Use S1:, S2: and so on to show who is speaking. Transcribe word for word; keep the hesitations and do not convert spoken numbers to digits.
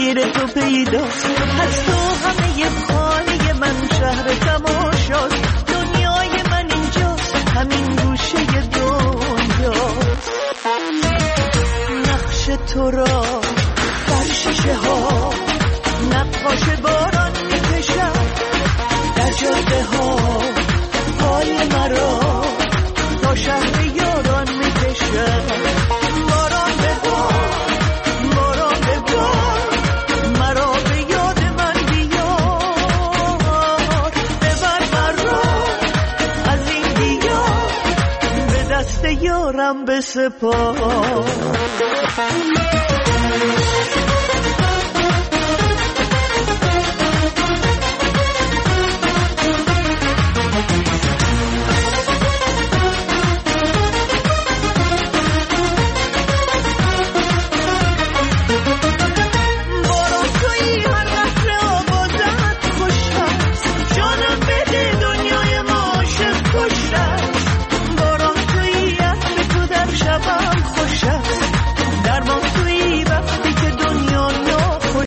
S1: غیر تو پیداست، از تو همه خانه من شهر تماشاست، دنیای من اینجاست، همین گوشه دنیاست. نقش تو را بر شیشه ها نقاش باران میکشد، در جاده ها پای مرا تا شهر یاران میکشد. باران ببار، باران ببار، مرا به یاد من بیار، ببر مرا از این دیار، به دست یارم بسپار.